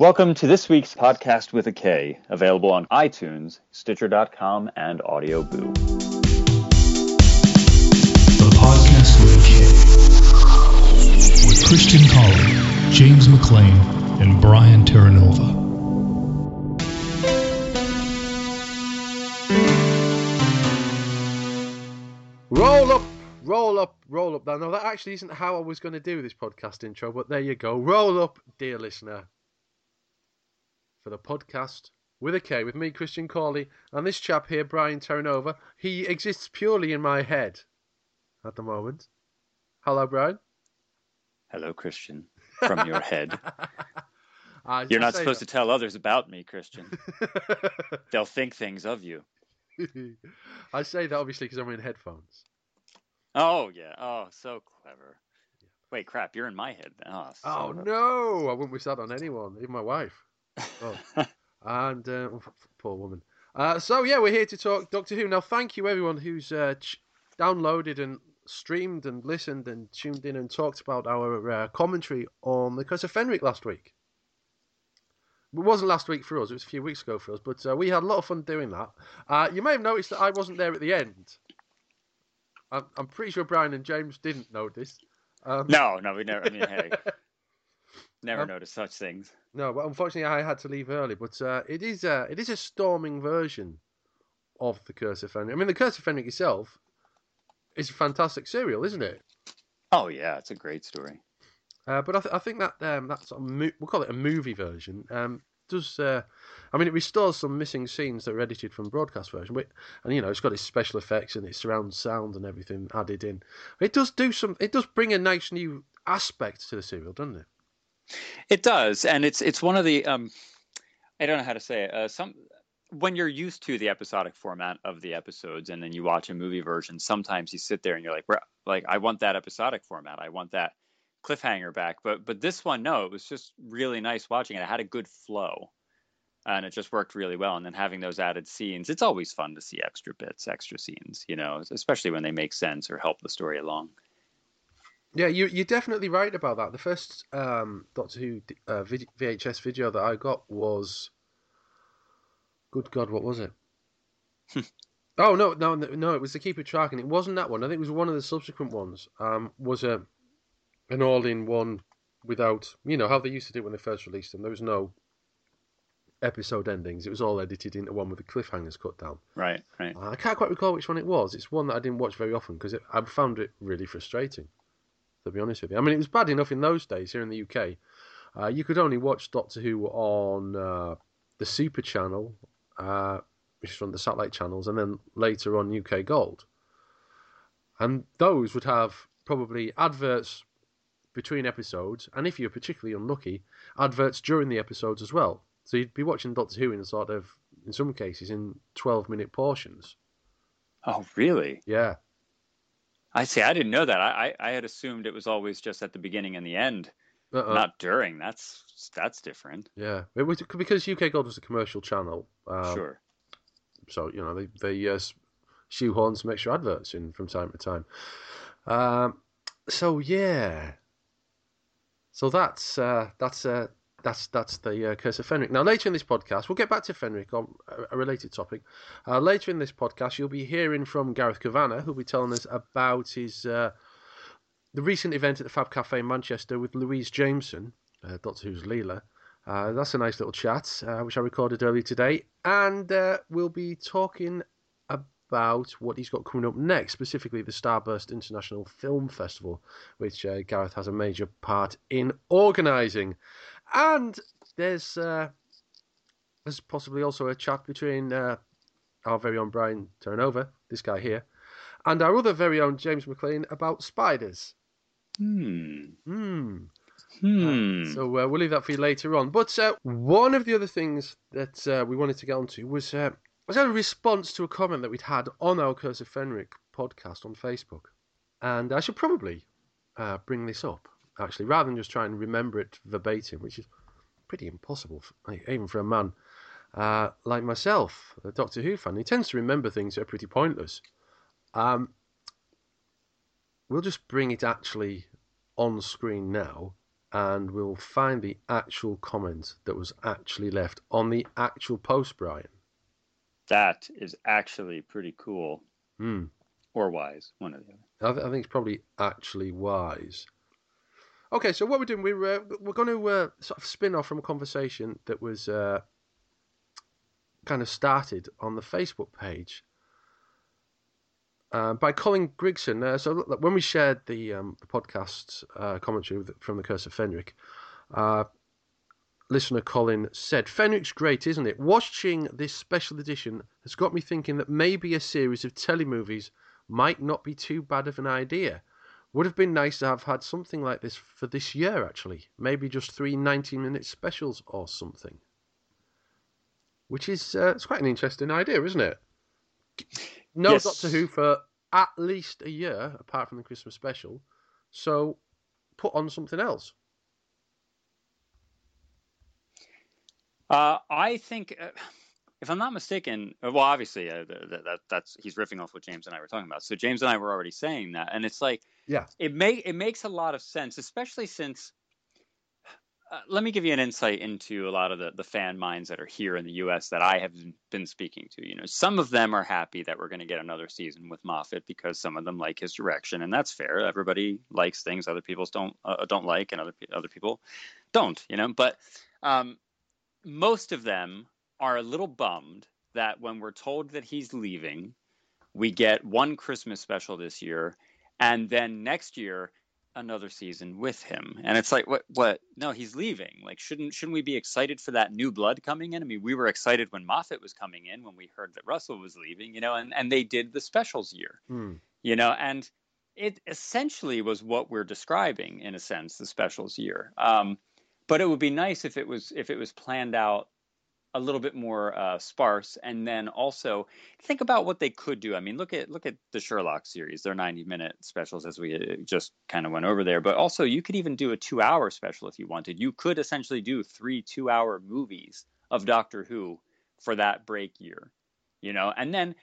Welcome to this week's Podcast with a K, available on iTunes, Stitcher.com, and Audio Boo. The Podcast with a K, with Christian Colley, James McLean, and Brian Terranova. Roll up, roll up, roll up. Now, that actually isn't how I was going to do this podcast intro, but there you go. Roll up, dear listener, for the Podcast with a K, with me, Christian Colley, and this chap here, Brian Terranova. He exists purely in my head at the moment. Hello, Brian. Hello, Christian, from your head. You're not supposed to tell others about me, Christian. They'll think things of you. I say that obviously because I'm in headphones. Oh, yeah. Oh, so clever. Wait, crap, you're in my head then. Oh, no! I wouldn't wish that on anyone, even my wife. Oh. And poor woman. So yeah, we're here to talk Doctor Who. Now, thank you everyone who's downloaded and streamed and listened and tuned in and talked about our commentary on the Curse of Fenric last week. It wasn't last week for us; it was a few weeks ago for us. But we had a lot of fun doing that. You may have noticed that I wasn't there at the end. I'm pretty sure Brian and James didn't notice. No, we never. I mean, hey. Never noticed such things. No, but unfortunately I had to leave early. But it is a storming version of the Curse of Fenric. I mean, the Curse of Fenric itself is a fantastic serial, isn't it? Oh yeah, it's a great story. But I think that that sort of we'll call it a movie version does. I mean, it restores some missing scenes that were edited from broadcast version, and it's got its special effects and its surround sound and everything added in. It does bring a nice new aspect to the serial, doesn't it? It does, and it's one of the I don't know how to say it. When you're used to the episodic format of the episodes, and then you watch a movie version, sometimes you sit there and you're like, I want that episodic format. I want that cliffhanger back. But this one, no, it was just really nice watching it. It had a good flow, and it just worked really well. And then having those added scenes, it's always fun to see extra bits, extra scenes, especially when they make sense or help the story along. Yeah, you're definitely right about that. The first Doctor Who VHS video that I got was, good God, what was it? Oh no, it was the Keeper Track, and it wasn't that one. I think it was one of the subsequent ones. Was an all-in-one without, how they used to do it when they first released them. There was no episode endings. It was all edited into one with the cliffhangers cut down. Right. I can't quite recall which one it was. It's one that I didn't watch very often because I found it really frustrating, to be honest with you. I mean, it was bad enough in those days here in the UK. You could only watch Doctor Who on the Super Channel, which is on the satellite channels, and then later on UK Gold. And those would have probably adverts between episodes, and if you're particularly unlucky, adverts during the episodes as well. So you'd be watching Doctor Who in some cases, in 12-minute portions. Oh, really? Yeah. I see. I didn't know that. I had assumed it was always just at the beginning and the end, not during. That's different. Yeah, it was because UK Gold was a commercial channel. Sure. So they shoehorn some extra adverts in from time to time. So yeah. So that's the Curse of Fenric. Now, later in this podcast, we'll get back to Fenric on a related topic. Later in this podcast, you'll be hearing from Gareth Kavanagh, who'll be telling us about his the recent event at the Fab Cafe in Manchester with Louise Jameson, Doctor Who's Leela. That's a nice little chat, which I recorded earlier today. And we'll be talking about what he's got coming up next, specifically the Starburst International Film Festival, which Gareth has a major part in organising. And there's possibly also a chat between our very own Brian Terranova, this guy here, and our other very own James McLean about spiders. So we'll leave that for you later on. But one of the other things that we wanted to get onto was a response to a comment that we'd had on our Curse of Fenric podcast on Facebook. And I should probably bring this up, actually, rather than just try and remember it verbatim, which is pretty impossible, even for a man like myself, a Doctor Who fan. He tends to remember things that are pretty pointless. We'll just bring it actually on screen now. and we'll find the actual comment that was actually left on the actual post, Brian. That is actually pretty cool. Hmm. Or wise, one or the other. I think it's probably actually wise. Okay, so what we're doing, we're going to sort of spin off from a conversation that was kind of started on the Facebook page by Colin Grigson. So look, when we shared the podcast commentary from The Curse of Fenric, listener Colin said, "Fenric's great, isn't it? Watching this special edition has got me thinking that maybe a series of telemovies might not be too bad of an idea. Would have been nice to have had something like this for this year, actually. Maybe just 3 90-minute specials or something." Which is it's quite an interesting idea, isn't it? No Yes. Doctor Who for at least a year, apart from the Christmas special. So put on something else. I think, if I'm not mistaken, well, obviously that's he's riffing off what James and I were talking about. So James and I were already saying that, and it's like, yeah, it makes a lot of sense, especially since. Let me give you an insight into a lot of the fan minds that are here in the U.S. that I have been speaking to. You know, some of them are happy that we're going to get another season with Moffat because some of them like his direction, and that's fair. Everybody likes things other people don't like, and other people don't. You know, but most of them are a little bummed that when we're told that he's leaving, we get one Christmas special this year, and then next year another season with him. And it's like, what? No, he's leaving. Like, shouldn't we be excited for that new blood coming in? I mean, we were excited when Moffat was coming in, when we heard that Russell was leaving, you know, and they did the specials year, you know, and it essentially was what we're describing in a sense, the specials year. But it would be nice if it was planned out a little bit more sparse, and then also think about what they could do. I mean, look at the Sherlock series; they're 90-minute specials, as we just kind of went over there. But also, you could even do a 2-hour special if you wanted. You could essentially do 3 2-hour movies of Doctor Who for that break year, you know. And then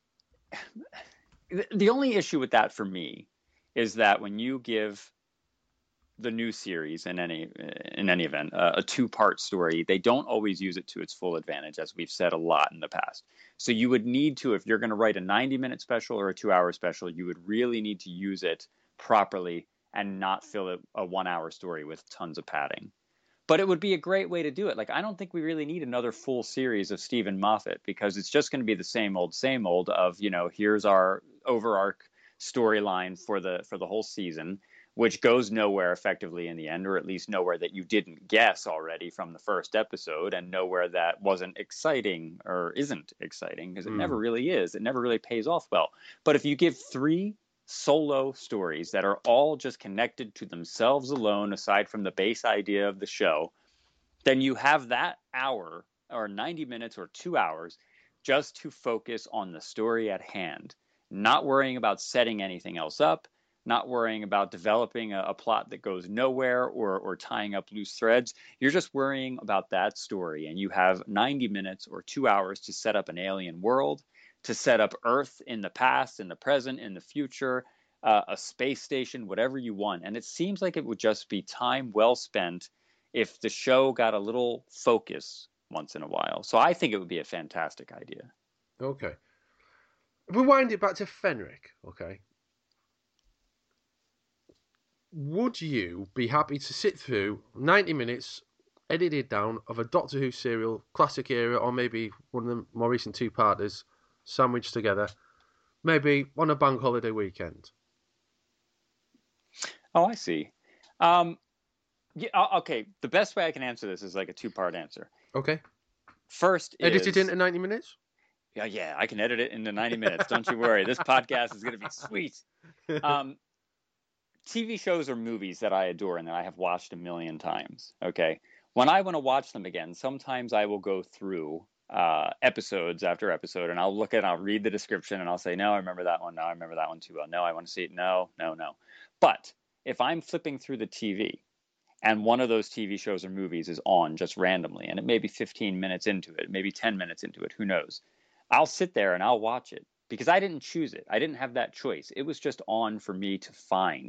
the only issue with that for me is that when you give the new series in any event, a 2-part story, they don't always use it to its full advantage, as we've said a lot in the past. So you would need to, if you're going to write a 90-minute special or a 2-hour special, you would really need to use it properly and not fill it a 1-hour story with tons of padding. But it would be a great way to do it. Like, I don't think we really need another full series of Stephen Moffat, because it's just going to be the same old of, you know, here's our overarch storyline for the whole season, which goes nowhere effectively in the end, or at least nowhere that you didn't guess already from the first episode, and nowhere that wasn't exciting or isn't exciting, because it never really is. It never really pays off well. But if you give 3 solo stories that are all just connected to themselves alone, aside from the base idea of the show, then you have that hour or 90 minutes or 2 hours just to focus on the story at hand, not worrying about setting anything else up, not worrying about developing a plot that goes nowhere or tying up loose threads. You're just worrying about that story, and you have 90 minutes or 2 hours to set up an alien world, to set up Earth in the past, in the present, in the future, a space station, whatever you want. And it seems like it would just be time well spent if the show got a little focus once in a while. So I think it would be a fantastic idea. Okay. Rewind it back to Fenric, okay? Would you be happy to sit through 90 minutes edited down of a Doctor Who serial, classic era, or maybe one of the more recent 2-parters, sandwiched together, maybe on a bank holiday weekend? Oh, I see. Yeah, okay, the best way I can answer this is like a 2-part answer. Okay. First is... Edited into 90 minutes? Yeah, I can edit it into 90 minutes. Don't you worry. This podcast is going to be sweet. TV shows or movies that I adore and that I have watched a million times, okay? When I want to watch them again, sometimes I will go through episodes after episode, and I'll read the description, and I'll say, no, I remember that one. No, I remember that one too well. No, I want to see it. No. But if I'm flipping through the TV and one of those TV shows or movies is on just randomly, and it may be 15 minutes into it, maybe 10 minutes into it, who knows? I'll sit there and I'll watch it because I didn't choose it. I didn't have that choice. It was just on for me to find.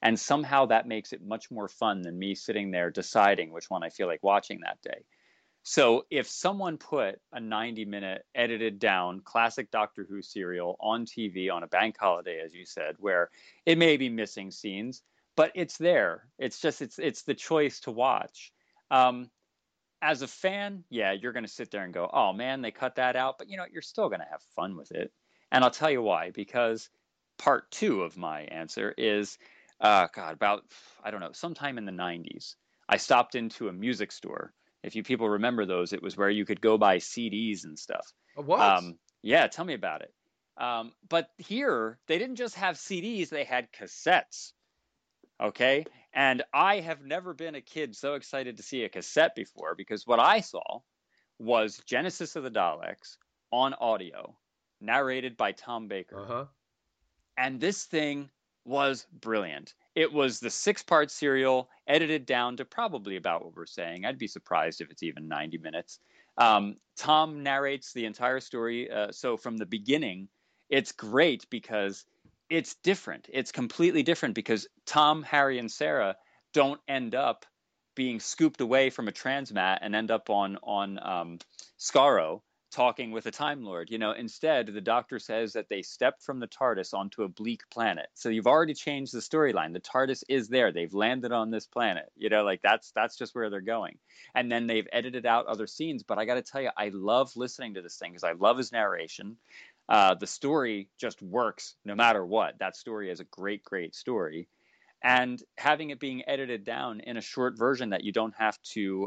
And somehow that makes it much more fun than me sitting there deciding which one I feel like watching that day. So if someone put a 90-minute edited down classic Doctor Who serial on TV on a bank holiday, as you said, where it may be missing scenes, but it's there. It's just it's the choice to watch. As a fan, yeah, you're going to sit there and go, "Oh man, they cut that out," but you're still going to have fun with it. And I'll tell you why, because part two of my answer is, God, about, I don't know, sometime in the 90s, I stopped into a music store. If you people remember those, it was where you could go buy CDs and stuff. What? Yeah, tell me about it. But here, they didn't just have CDs, they had cassettes. Okay. And I have never been a kid so excited to see a cassette before, because what I saw was Genesis of the Daleks on audio, narrated by Tom Baker. Uh-huh. And this thing was brilliant. It was the 6-part serial edited down to probably about what we're saying. I'd be surprised if it's even 90 minutes. Tom narrates the entire story. So from the beginning, it's great because it's different. It's completely different because Tom, Harry, and Sarah don't end up being scooped away from a transmat and end up on Skaro talking with a Time Lord. Instead, the Doctor says that they stepped from the TARDIS onto a bleak planet. So you've already changed the storyline. The TARDIS is there. They've landed on this planet. That's just where they're going. And then they've edited out other scenes. But I got to tell you, I love listening to this thing because I love his narration. The story just works no matter what. That story is a great, great story. And having it being edited down in a short version that you don't have to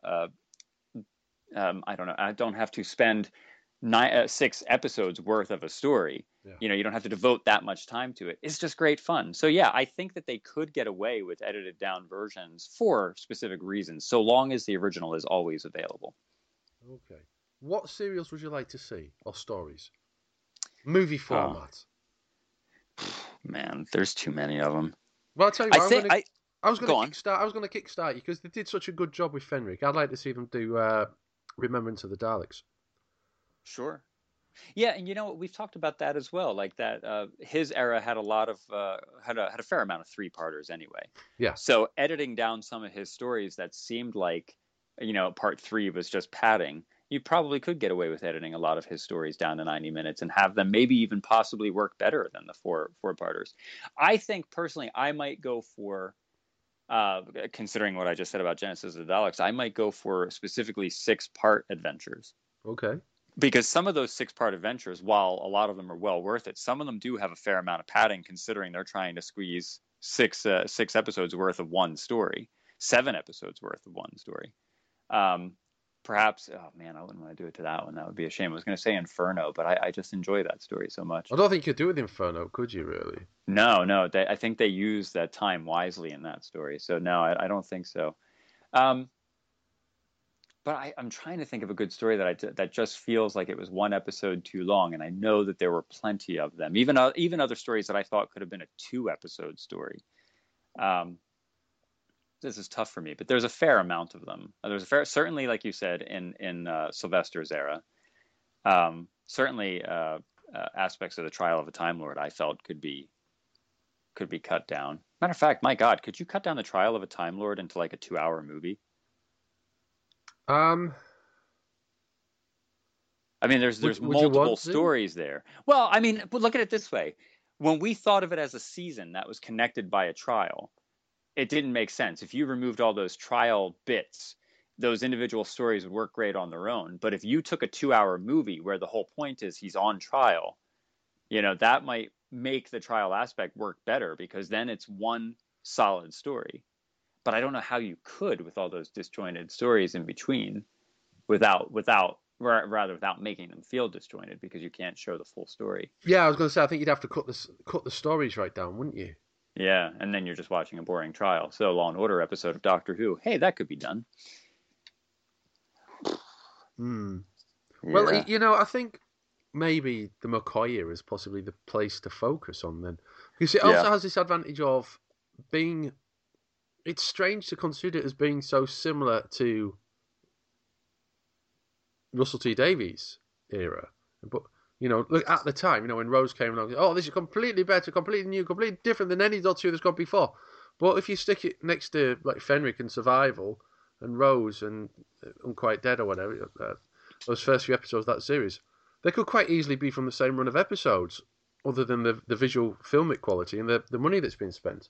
I don't know. I don't have to spend 6 episodes worth of a story. Yeah. You don't have to devote that much time to it. It's just great fun. So yeah, I think that they could get away with edited down versions for specific reasons, so long as the original is always available. Okay. What serials would you like to see, or stories? Movie format. Man, there's too many of them. Well, I'll tell you what. I was going to kickstart you because they did such a good job with Fenric. I'd like to see them do Remembrance of the Daleks. Sure. Yeah, and we've talked about that as well. Like that, his era had a lot of had a fair amount of 3-parters anyway. Yeah. So editing down some of his stories that seemed like, part 3 was just padding. You probably could get away with editing a lot of his stories down to 90 minutes and have them maybe even possibly work better than the 4-parters. I think personally, I might go for. Considering what I just said about Genesis of the Daleks, I might go for specifically 6-part adventures. Okay. Because some of those 6-part adventures, while a lot of them are well worth it, some of them do have a fair amount of padding, considering they're trying to squeeze 6 episodes worth of one story, 7 episodes worth of one story. Perhaps, oh man, I wouldn't want to do it to that one. That would be a shame. I was going to say Inferno, but I just enjoy that story so much. I don't think you could do it with Inferno, could you, really? No. I think they used that time wisely in that story. So no, I don't think so. But I'm trying to think of a good story that just feels like it was one episode too long, and I know that there were plenty of them. Even other stories that I thought could have been a 2-episode story. This is tough for me, but there's a fair amount of them. Certainly, like you said, in Sylvester's era. Certainly, aspects of the Trial of a Time Lord I felt could be cut down. Matter of fact, my God, could you cut down the Trial of a Time Lord into like a 2-hour movie? I mean, there's multiple stories there. Well, I mean, but look at it this way: when we thought of it as a season that was connected by a trial, it didn't make sense. If you removed all those trial bits, those individual stories would work great on their own. But if you took a 2-hour movie where the whole point is he's on trial, that might make the trial aspect work better, because then it's one solid story. But I don't know how you could with all those disjointed stories in between without making them feel disjointed, because you can't show the full story. Yeah, I was going to say, I think you'd have to cut the stories right down, wouldn't you? Yeah, and then you're just watching a boring trial. So Law and Order episode of Doctor Who. Hey, that could be done. Yeah. Well, I think maybe the McCoy era is possibly the place to focus on then. Because it also has this advantage of being... It's strange to consider it as being so similar to Russell T Davies' era. But Look at the time, when Rose came along, oh, this is completely better, completely new, completely different than any Doctor Who that's gone before. But if you stick it next to like Fenric and Survival and Rose and Unquite Dead or whatever, those first few episodes of that series, they could quite easily be from the same run of episodes, other than the visual filmic quality and the money that's been spent.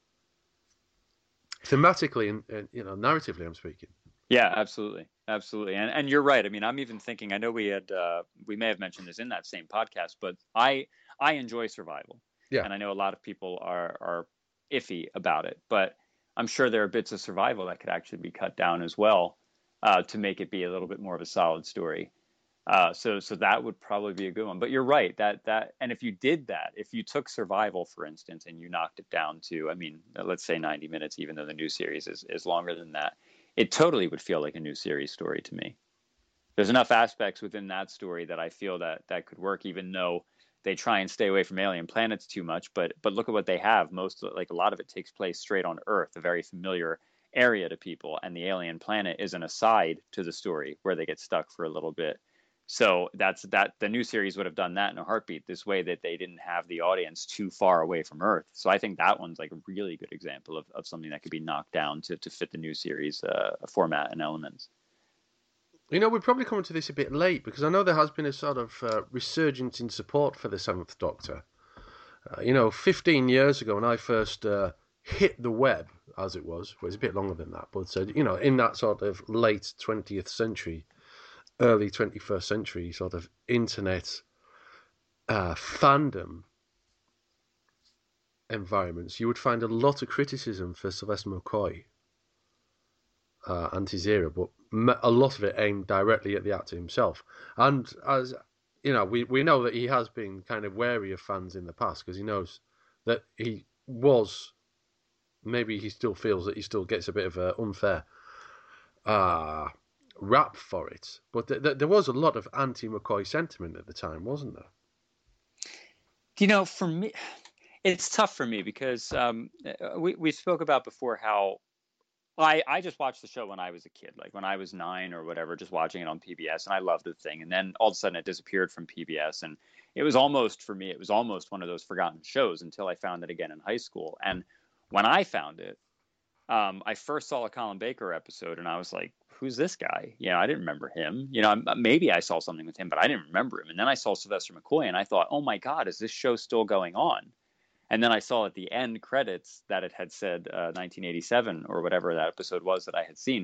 Thematically and narratively, I'm speaking. Yeah, absolutely. And you're right. I mean, I'm even thinking, I know we may have mentioned this in that same podcast, but I enjoy Survival. Yeah. And I know a lot of people are iffy about it, but I'm sure there are bits of Survival that could actually be cut down as well, to make it be a little bit more of a solid story. So that would probably be a good one. But you're right, that and if you did that, if you took Survival, for instance, and you knocked it down to, I mean, let's say 90 minutes, even though the new series is longer than that, it totally would feel like a new series story to me. There's enough aspects within that story that I feel that could work, even though they try and stay away from alien planets too much. But look at what they have. A lot of it takes place straight on Earth, a very familiar area to people, and the alien planet is an aside to the story where they get stuck for a little bit. So the new series would have done that in a heartbeat, this way that they didn't have the audience too far away from Earth. So I think that one's like a really good example of something that could be knocked down to fit the new series format and elements. We're probably coming to this a bit late, because I know there has been a sort of resurgence in support for the Seventh Doctor. 15 years ago when I first hit the web, as it was, well, it's a bit longer than that, but in that sort of late 20th century, early 21st century sort of internet fandom environments, you would find a lot of criticism for Sylvester McCoy and his era, but a lot of it aimed directly at the actor himself. And as we know that he has been kind of wary of fans in the past, because he knows that he was, maybe he still feels that he still gets a bit of an unfair rap for it, but there was a lot of anti-McCoy sentiment at the time, wasn't there? For me, it's tough for me because we spoke about before how I just watched the show when I was a kid, like when I was 9 or whatever, just watching it on PBS, and I loved the thing. And then all of a sudden it disappeared from PBS, and it was almost one of those forgotten shows until I found it again in high school. And when I found it, I first saw a Colin Baker episode, and I was like, who's this guy? I didn't remember him. Maybe I saw something with him, but I didn't remember him. And then I saw Sylvester McCoy, and I thought, oh my God, is this show still going on? And then I saw at the end credits that it had said 1987 or whatever that episode was that I had seen.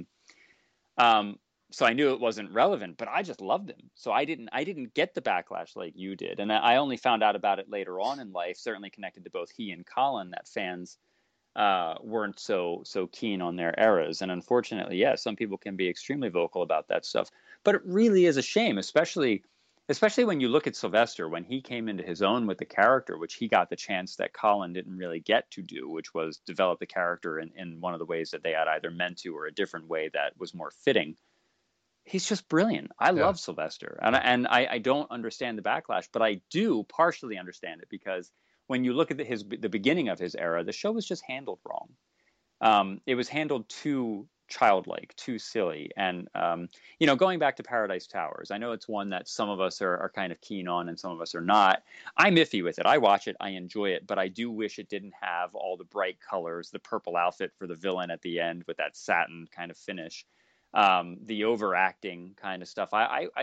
So I knew it wasn't relevant, but I just loved him. So I didn't get the backlash like you did. And I only found out about it later on in life, certainly connected to both he and Colin, that fans weren't so keen on their eras. And unfortunately, some people can be extremely vocal about that stuff. But it really is a shame, especially when you look at Sylvester, when he came into his own with the character, which he got the chance that Colin didn't really get to do, which was develop the character in one of the ways that they had either meant to, or a different way that was more fitting. He's just brilliant. I love Sylvester. And I don't understand the backlash, but I do partially understand it, because when you look at the beginning of his era, the show was just handled wrong. It was handled too childlike, too silly. And, going back to Paradise Towers, I know it's one that some of us are kind of keen on and some of us are not. I'm iffy with it. I watch it, I enjoy it, but I do wish it didn't have all the bright colors, the purple outfit for the villain at the end with that satin kind of finish, the overacting kind of stuff.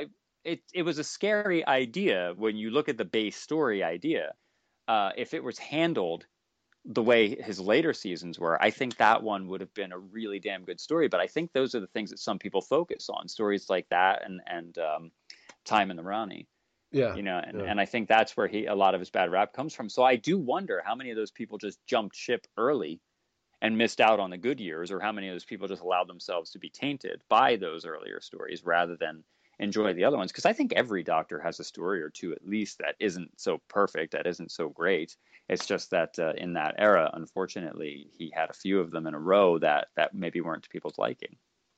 It was a scary idea when you look at the base story idea. If it was handled the way his later seasons were, I think that one would have been a really damn good story. But I think those are the things that some people focus on, stories like that and Time in the Rani. And I think that's where a lot of his bad rap comes from. So I do wonder how many of those people just jumped ship early and missed out on the good years, or how many of those people just allowed themselves to be tainted by those earlier stories rather than enjoy the other ones. Because I think every Doctor has a story or two at least that isn't so perfect, that isn't so great. It's just that in that era, unfortunately, he had a few of them in a row that maybe weren't to people's liking.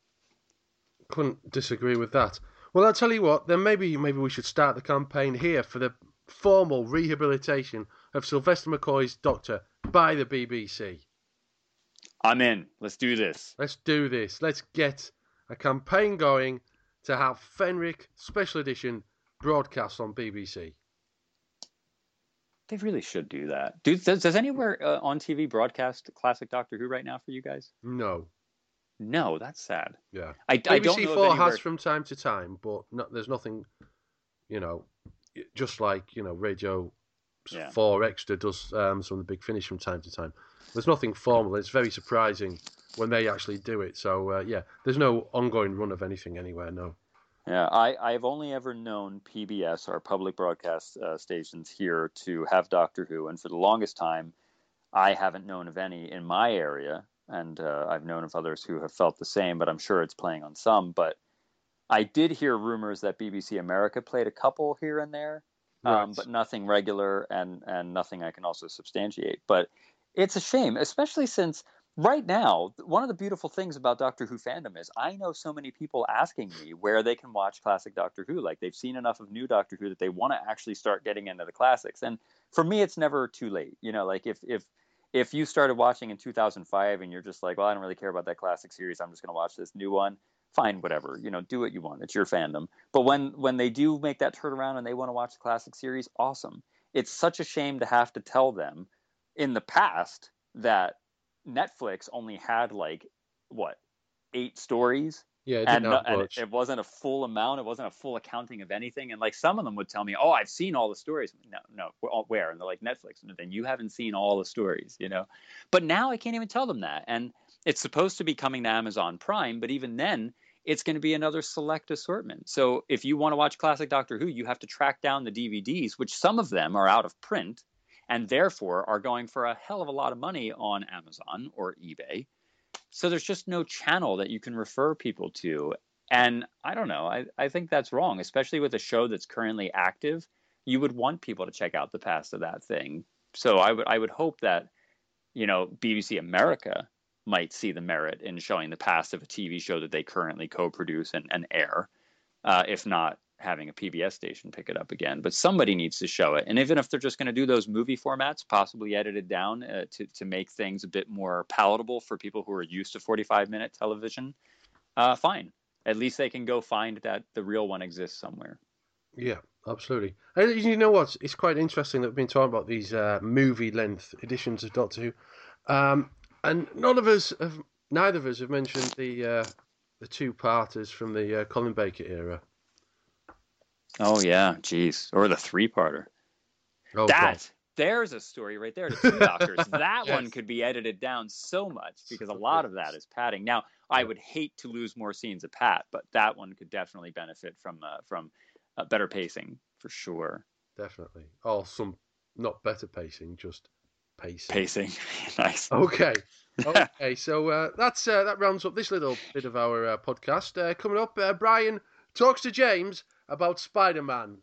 Couldn't disagree with that. Well, I'll tell you what, then maybe we should start the campaign here for the formal rehabilitation of Sylvester McCoy's Doctor by the BBC. I'm in. Let's do this. Let's do this. Let's get a campaign going to have Fenric Special Edition broadcast on BBC. They really should do that. Does anywhere on TV broadcast classic Doctor Who right now for you guys? No. No, that's sad. Yeah. I don't know BBC of Four anywhere... has from time to time, but there's nothing, just like, Radio 4 Extra does some of the Big Finish from time to time. There's nothing formal. It's very surprising when they actually do it. So, there's no ongoing run of anything anywhere, no. Yeah, I've only ever known PBS, our public broadcast stations here, to have Doctor Who. And for the longest time, I haven't known of any in my area. And I've known of others who have felt the same, but I'm sure it's playing on some. But I did hear rumors that BBC America played a couple here and there, Right. but nothing regular and nothing I can also substantiate. But it's a shame, especially since right now, one of the beautiful things about Doctor Who fandom is I know so many people asking me where they can watch classic Doctor Who. Like they've seen enough of new Doctor Who that they want to actually start getting into the classics. And for me, it's never too late. Like if you started watching in 2005 and you're just like, well, I don't really care about that classic series, I'm just going to watch this new one. Fine, whatever. Do what you want. It's your fandom. But when they do make that turnaround and they want to watch the classic series, awesome. It's such a shame to have to tell them in the past that Netflix only had 8 stories. Yeah, and it wasn't a full amount. It wasn't a full accounting of anything. And some of them would tell me, "Oh, I've seen all the stories." No, where? And they're like, Netflix. And then you haven't seen all the stories, But now I can't even tell them that. And it's supposed to be coming to Amazon Prime, but even then, it's going to be another select assortment. So if you want to watch classic Doctor Who, you have to track down the DVDs, which some of them are out of print, and therefore are going for a hell of a lot of money on Amazon or eBay. So there's just no channel that you can refer people to. And I don't know, I think that's wrong, especially with a show that's currently active. You would want people to check out the past of that thing. So I would hope that, BBC America might see the merit in showing the past of a TV show that they currently co-produce and air, if not having a PBS station pick it up again. But somebody needs to show it. And even if they're just going to do those movie formats, possibly edited down to make things a bit more palatable for people who are used to 45-minute television, fine. At least they can go find that the real one exists somewhere. Yeah, absolutely. And you know what? It's quite interesting that we've been talking about these movie-length editions of Doctor Who. And neither of us have mentioned the 2-parters from the Colin Baker era. Oh, yeah, geez. Or the 3-parter. Oh, there's a story right there. The 2 Doctors. That Yes. one could be edited down so much because a lot of that is padding. Now, I would hate to lose more scenes of Pat, but that one could definitely benefit from better pacing for sure. Definitely. Or some not better pacing, just pacing. Pacing. Nice. Okay. So that rounds up this little bit of our podcast. Coming up, Brian talks to James about Spider-Man.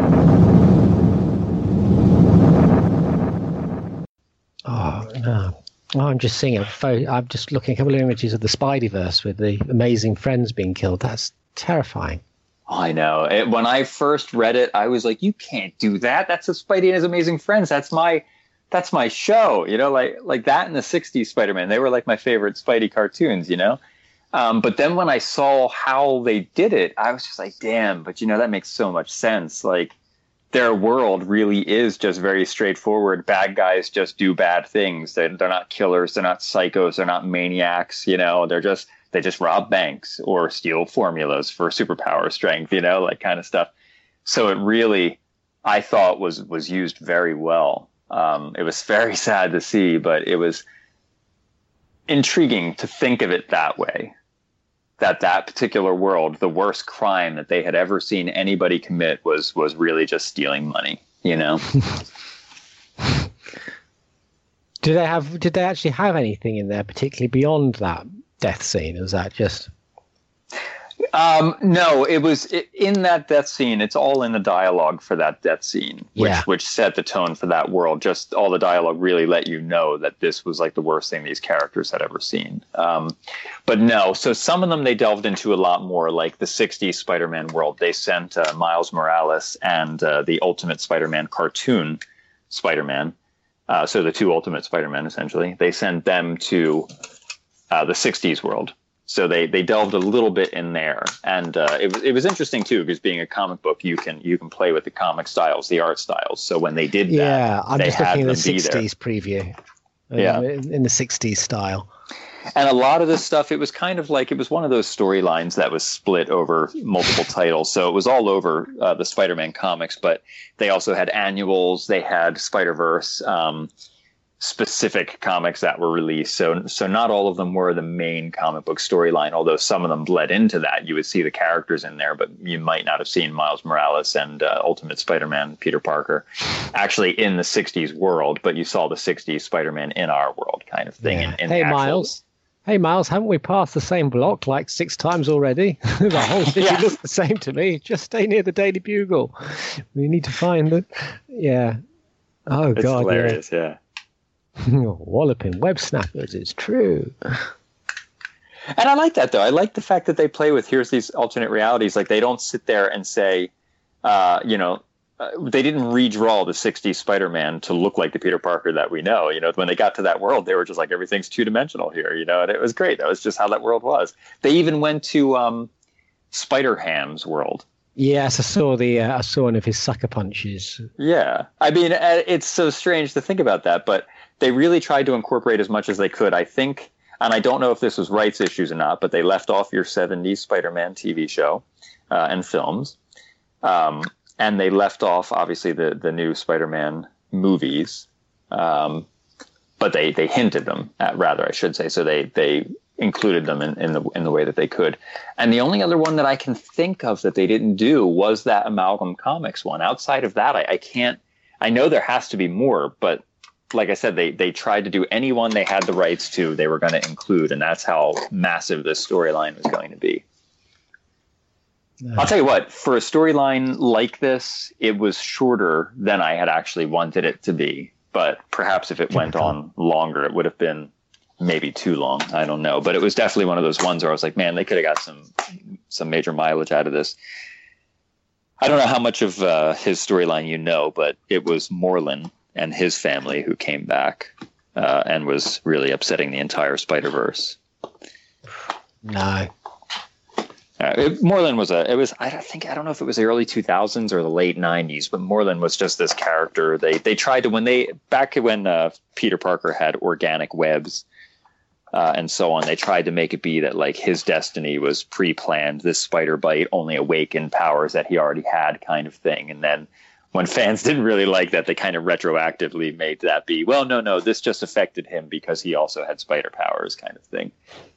Oh, no. Oh, I'm just seeing I'm just looking at a couple of images of the Spideyverse with the Amazing Friends being killed. That's terrifying. I know. When I first read it, I was like, you can't do that. That's a Spidey and his Amazing Friends. That's my show. Like that in the 60s Spider-Man. They were like my favorite Spidey cartoons, But then when I saw how they did it, I was just like, damn, but that makes so much sense. Like their world really is just very straightforward. Bad guys just do bad things. They're not killers. They're not psychos. They're not maniacs. They just rob banks or steal formulas for superpower strength, kind of stuff. So it really, I thought was used very well. It was very sad to see, but it was intriguing to think of it that way. That particular world, the worst crime that they had ever seen anybody commit was really just stealing money, Did they actually have anything in there particularly beyond that death scene? Or was that just... No, it was in that death scene. It's all in the dialogue for that death scene, which set the tone for that world. Just all the dialogue really let you know that this was like the worst thing these characters had ever seen. But no, so some of them they delved into a lot more, like the 60s Spider-Man world. They sent Miles Morales and the Ultimate Spider-Man cartoon Spider-Man. So the 2 Ultimate Spider-Men, essentially. They sent them to the 60s world. So they delved a little bit in there, and it was interesting too, because being a comic book, you can play with the comic styles, the art styles. So when they did that, I'm just looking at the 60s preview. Yeah, in the 60s style. And a lot of this stuff, it was kind of like, it was one of those storylines that was split over multiple titles. So it was all over the Spider-Man comics, but they also had annuals. They had Spider-Verse specific comics that were released. So not all of them were the main comic book storyline, although some of them bled into that. You would see the characters in there, but you might not have seen Miles Morales and Ultimate Spider-Man Peter Parker actually in the 60s world, but you saw the 60s Spider-Man in our world kind of thing. Yeah. In Hey, actual... Miles. Hey, Miles, haven't we passed the same block like 6 times already? The whole city looks the same to me. Just stay near the Daily Bugle. We need to find it. Yeah. Oh, it's God. Hilarious, yeah. Walloping web snappers, it's true. And I like that, though. I like the fact that they play with, here's these alternate realities. Like, they don't sit there and say, they didn't redraw the 60s Spider-Man to look like the Peter Parker that we know. When they got to that world, they were just like, everything's two-dimensional here, and it was great. That was just how that world was. They even went to Spider-Ham's world. Yes, I saw one of his sucker punches. Yeah. I mean, it's so strange to think about that, but they really tried to incorporate as much as they could. I think, and I don't know if this was rights issues or not, but they left off your 70s Spider-Man TV show and films. And they left off, obviously, the new Spider-Man movies. But they hinted them at, rather, I should say. So they included them in the way that they could. And the only other one that I can think of that they didn't do was that Amalgam Comics one. Outside of that, I can't. I know there has to be more, but like I said, they tried to do anyone they had the rights to, they were going to include, and that's how massive this storyline was going to be. I'll tell you what, for a storyline like this, it was shorter than I had actually wanted it to be. But perhaps if it went on longer, it would have been maybe too long. I don't know. But it was definitely one of those ones where I was like, man, they could have got some major mileage out of this. I don't know how much of his storyline you know, but it was Morlun and his family who came back and was really upsetting the entire Spider-Verse. No. Morlun was I don't know if it was the early 2000s or the late 90s, but Morlun was just this character. They tried to, when Peter Parker had organic webs and so on, they tried to make it be that like his destiny was pre-planned. This spider bite only awakened powers that he already had, kind of thing. And then when fans didn't really like that, they kind of retroactively made that be, well, no, this just affected him because he also had spider powers, kind of thing.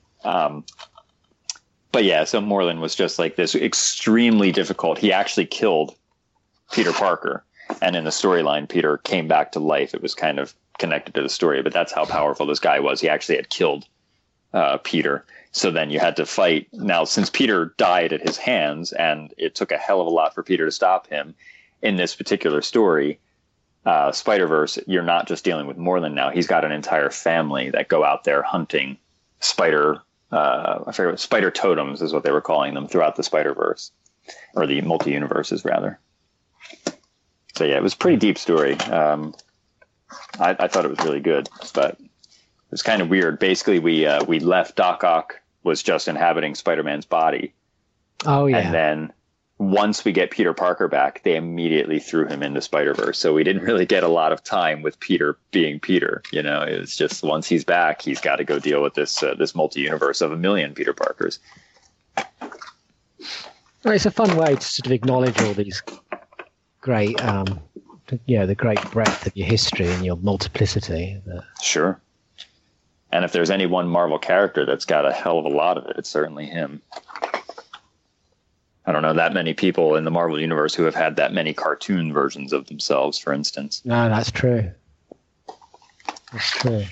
But yeah, so Morlun was just like this extremely difficult. He actually killed Peter Parker. And in the storyline, Peter came back to life. It was kind of connected to the story, but that's how powerful this guy was. He actually had killed Peter. So then you had to fight. Now, since Peter died at his hands, and it took a hell of a lot for Peter to stop him, in this particular story, Spider-Verse, you're not just dealing with Morlun now. He's got an entire family that go out there hunting spider totems is what they were calling them throughout the Spider-Verse, or the multi-universes rather. So yeah, it was a pretty deep story. I thought it was really good, but it was kind of weird. Basically, we left Doc Ock was just inhabiting Spider-Man's body. Oh yeah. And then once we get Peter Parker back, they immediately threw him into Spider-Verse. So we didn't really get a lot of time with Peter being Peter. It was just once he's back, he's got to go deal with this multi-universe of 1 million Peter Parkers. Well, it's a fun way to sort of acknowledge all these great, the great breadth of your history and your multiplicity. Sure. And if there's any one Marvel character that's got a hell of a lot of it, it's certainly him. I don't know that many people in the Marvel Universe who have had that many cartoon versions of themselves, for instance. No, that's true. That's true.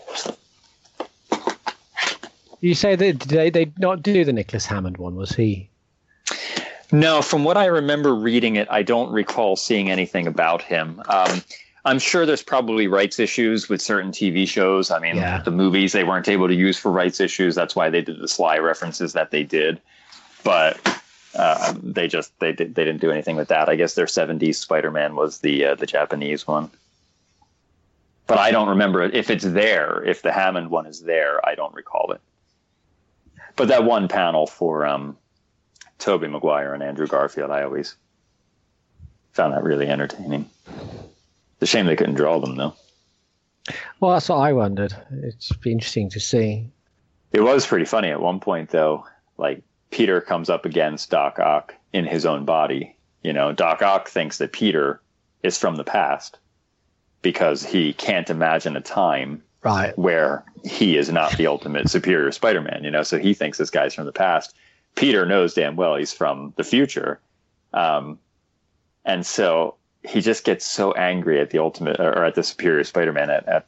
You say that they not do the Nicholas Hammond one, was he? No, from what I remember reading it, I don't recall seeing anything about him. I'm sure there's probably rights issues with certain TV shows. I mean, The movies they weren't able to use for rights issues. That's why they did the sly references that they did. But they didn't do anything with that. I guess their 70s Spider-Man was the Japanese one. But I don't remember if it's there. If the Hammond one is there, I don't recall it. But that one panel for Tobey Maguire and Andrew Garfield, I always found that really entertaining. It's a shame they couldn't draw them, though. Well, that's what I wondered. It'd be interesting to see. It was pretty funny at one point, though. Like, Peter comes up against Doc Ock in his own body. You know, Doc Ock thinks that Peter is from the past because he can't imagine a time where he is not the ultimate superior Spider-Man, you know, so he thinks this guy's from the past. Peter knows damn well he's from the future. And so he just gets so angry at the ultimate, or at the superior Spider-Man at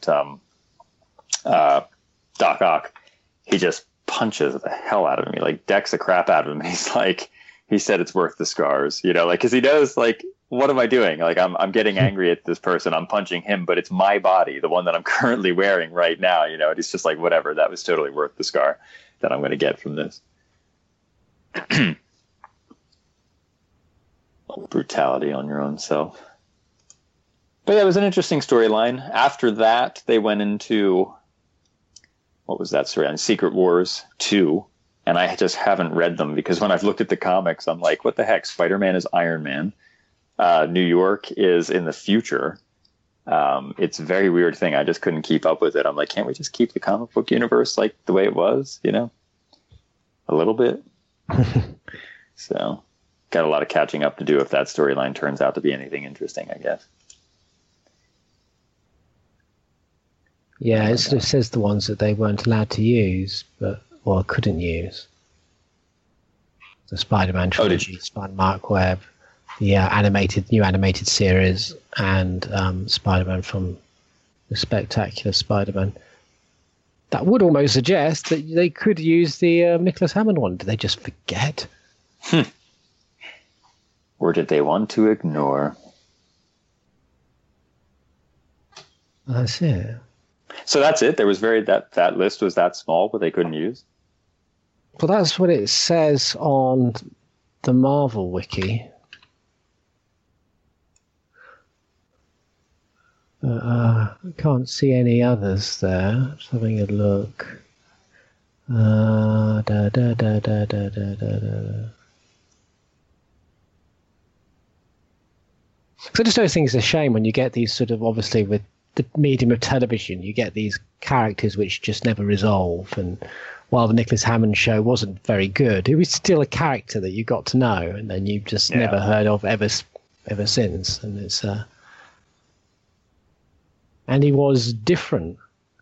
Doc Ock. He just punches the hell out of him. He like decks the crap out of him. He's like, he said it's worth the scars, you know, like, cause he knows, like, what am I doing? Like, I'm getting angry at this person. I'm punching him, but it's my body, the one that I'm currently wearing right now, you know, and he's just like, whatever, that was totally worth the scar that I'm going to get from this. Brutality on your own self. But yeah, it was an interesting storyline. After that, they went into, what was that story? On Secret Wars 2. And I just haven't read them because when I've looked at the comics, I'm like, what the heck? Spider-Man is Iron Man. New York is in the future. It's a very weird thing. I just couldn't keep up with it. I'm like, can't we just keep the comic book universe like the way it was, you know? A little bit. So, got a lot of catching up to do if that storyline turns out to be anything interesting, I guess. Yeah, it sort of says the ones that they weren't allowed to use, or couldn't use. The Spider-Man trilogy, Mark Webb, the new animated series, and Spider-Man from the Spectacular Spider-Man. That would almost suggest that they could use the Nicholas Hammond one. Did they just forget? Or did they want to ignore? That's it. So that's it. There was that list was that small, but they couldn't use. Well, that's what it says on the Marvel wiki. I can't see any others there. Just having a look. So I just always think it's a shame when you get these sort of, obviously with the medium of television, you get these characters which just never resolve. And while the Nicholas Hammond show wasn't very good, it was still a character that you got to know, and then you've just never heard of ever since. And it's and he was different.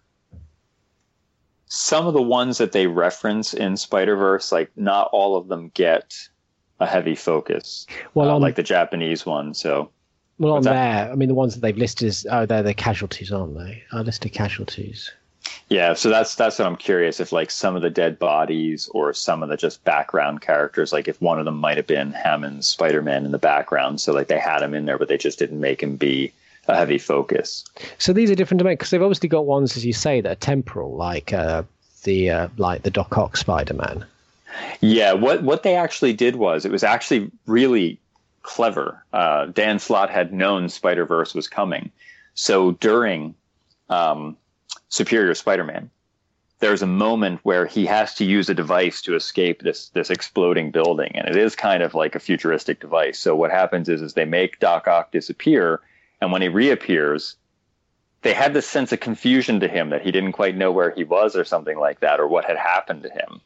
Some of the ones that they reference in Spider-Verse, like not all of them get a heavy focus. Well, like the Japanese one. So, well, on there, I mean, the ones that they've listed is they're the casualties, aren't they? I listed casualties. Yeah, so that's what I'm curious if, like, some of the dead bodies or some of the just background characters, like if one of them might have been Hammond's Spider-Man in the background, so like they had him in there, but they just didn't make him be a heavy focus. So these are different domains because they've obviously got ones, as you say, that are temporal, like the Doc Ock Spider-Man. Yeah, what they actually did was it was actually really clever. Dan Slott had known Spider-Verse was coming, so during Superior Spider-Man, there's a moment where he has to use a device to escape this exploding building, and it is kind of like a futuristic device. So what happens is they make Doc Ock disappear, and when he reappears, they had this sense of confusion to him that he didn't quite know where he was or something like that, or what had happened to him.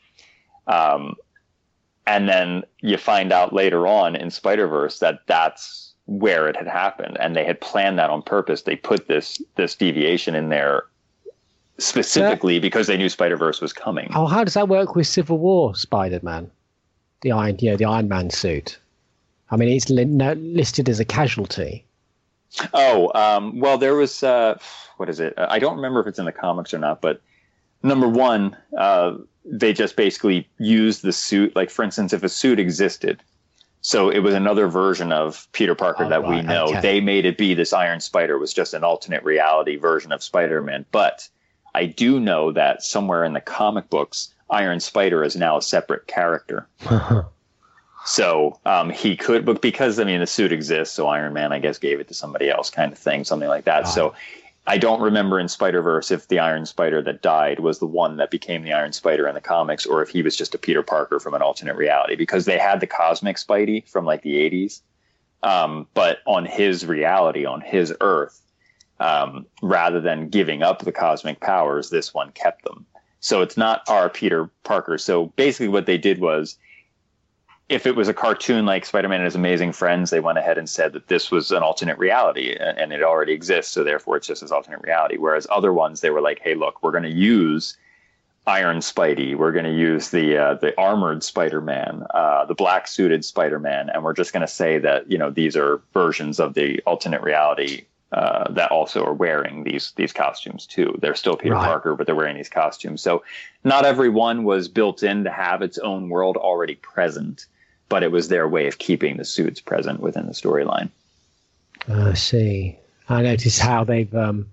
And then you find out later on in Spider-Verse that that's where it had happened, and they had planned that on purpose. They put this deviation in there specifically because they knew Spider-Verse was coming. Oh, how does that work with Civil War Spider-Man? The Iron Man suit. I mean, it's listed as a casualty. Oh, well, there was, what is it? I don't remember if it's in the comics or not, but number one, they just basically used the suit. Like, for instance, if a suit existed, so it was another version of Peter Parker we know. Okay. They made it be this Iron Spider was just an alternate reality version of Spider-Man. But I do know that somewhere in the comic books, Iron Spider is now a separate character. So he could, but because, I mean, the suit exists, so Iron Man, I guess, gave it to somebody else kind of thing, something like that. So I don't remember in Spider-Verse if the Iron Spider that died was the one that became the Iron Spider in the comics, or if he was just a Peter Parker from an alternate reality, because they had the Cosmic Spidey from like the 80s. But on his reality, on his Earth, rather than giving up the cosmic powers, this one kept them. So it's not our Peter Parker. So basically what they did was, if it was a cartoon like Spider-Man and His Amazing Friends, they went ahead and said that this was an alternate reality and it already exists. So therefore it's just this alternate reality. Whereas other ones, they were like, hey, look, we're going to use Iron Spidey. We're going to use the armored Spider-Man, the black suited Spider-Man. And we're just going to say that, you know, these are versions of the alternate reality that also are wearing these costumes too. They're still Peter Parker, but they're wearing these costumes. So not every one was built in to have its own world already present, but it was their way of keeping the suits present within the storyline. I see. I noticed how they've...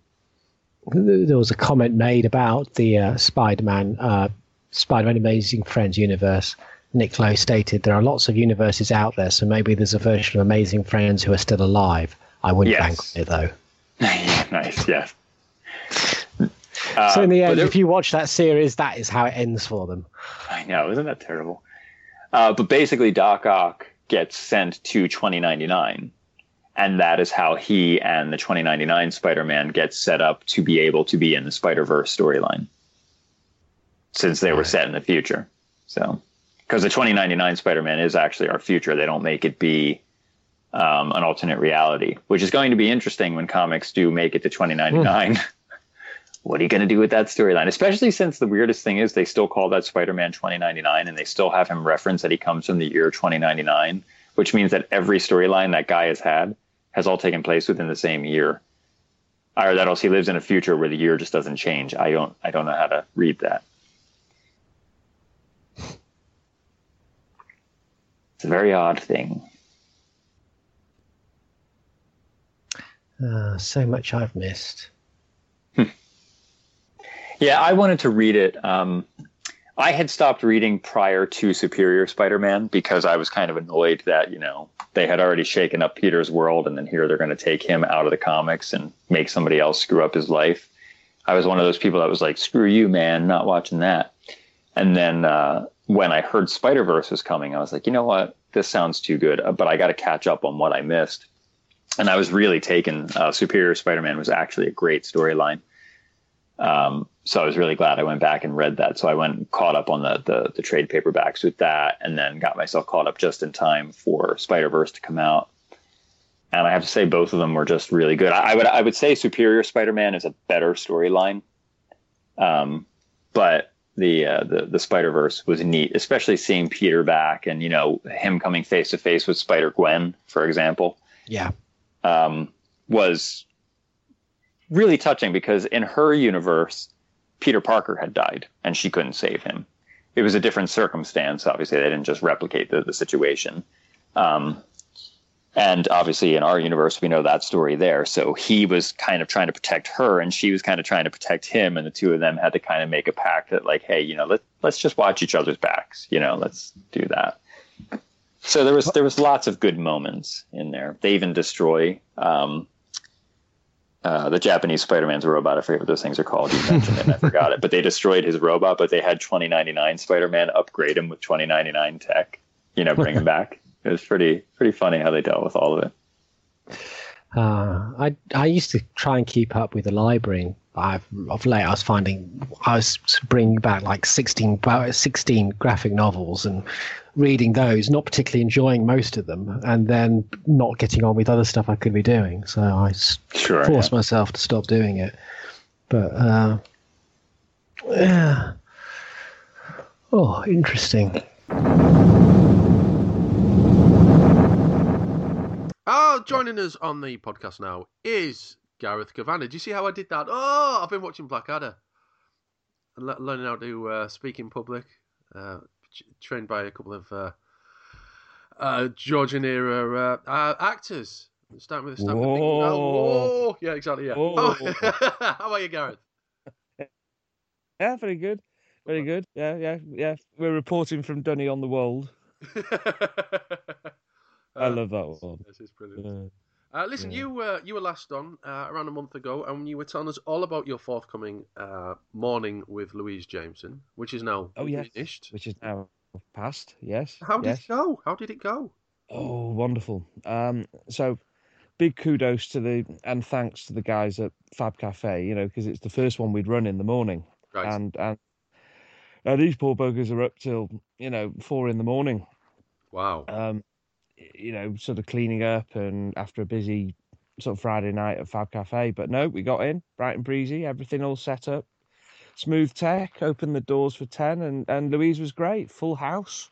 there was a comment made about the Spider-Man Amazing Friends universe. Nick Lowe stated, there are lots of universes out there, so maybe there's a version of Amazing Friends who are still alive. I wouldn't bank on it, though. Nice, yes. So in the end, if you watch that series, that is how it ends for them. I know, isn't that terrible? But basically, Doc Ock gets sent to 2099, and that is how he and the 2099 Spider-Man get set up to be able to be in the Spider-Verse storyline, since they were set in the future. So, because the 2099 Spider-Man is actually our future, they don't make it be an alternate reality, which is going to be interesting when comics do make it to 2099. What are you going to do with that storyline? Especially since the weirdest thing is they still call that Spider-Man 2099, and they still have him reference that he comes from the year 2099, which means that every storyline that guy has had has all taken place within the same year. Or that else he lives in a future where the year just doesn't change. I don't know how to read that. It's a very odd thing. So much I've missed. Yeah, I wanted to read it. I had stopped reading prior to Superior Spider-Man because I was kind of annoyed that, you know, they had already shaken up Peter's world, and then here they're going to take him out of the comics and make somebody else screw up his life. I was one of those people that was like, screw you, man, not watching that. And then when I heard Spider-Verse was coming, I was like, you know what, this sounds too good, but I got to catch up on what I missed. And I was really taken. Superior Spider-Man was actually a great storyline. So I was really glad I went back and read that. So I went and caught up on the trade paperbacks with that, and then got myself caught up just in time for Spider-Verse to come out. And I have to say both of them were just really good. I would say Superior Spider-Man is a better storyline. But the Spider-Verse was neat, especially seeing Peter back and, you know, him coming face to face with Spider-Gwen, for example. Yeah. Was really touching because in her universe, Peter Parker had died and she couldn't save him. It was a different circumstance. Obviously, they didn't just replicate the situation. And obviously in our universe, we know that story there. So he was kind of trying to protect her and she was kind of trying to protect him. And the two of them had to kind of make a pact that like, hey, you know, let's just watch each other's backs. You know, let's do that. So there was lots of good moments in there. They even destroy the Japanese Spider-Man's robot. I forget what those things are called. You mentioned it and I forgot it. But they destroyed his robot, but they had 2099 Spider-Man upgrade him with 2099 tech, you know, bring him back. It was pretty funny how they dealt with all of it. I used to try and keep up with the library. Of late, I was bringing back like 16 graphic novels and reading those, not particularly enjoying most of them, and then not getting on with other stuff I could be doing. So I forced myself to stop doing it. But yeah. Oh, interesting. Joining us on the podcast now is Gareth Kavanagh. Did you see how I did that? Oh, I've been watching Blackadder and learning how to speak in public. Trained by a couple of Georgian era actors. Starting with a stamp. Whoa. Yeah, exactly. Yeah. Oh. How are you, Gareth? Yeah, very good. Very good. Yeah. We're reporting from Dunny on the Wold. I love that one. This is brilliant. Listen, Yeah. you were last on around a month ago, and you were telling us all about your forthcoming Morning with Louise Jameson, which is now Oh yes, finished. which is now past. Yes, How did it yes. go? How did it go? Oh, wonderful. So big kudos to and thanks to the guys at Fab Cafe, because it's the first one we'd run in the morning, Right. and these poor buggers are up till 4 in the morning, Wow. sort of cleaning up and after a busy sort of Friday night at Fab Cafe. But no, we got in bright and breezy, everything all set up, smooth tech, opened the doors for 10, and Louise was great, full house.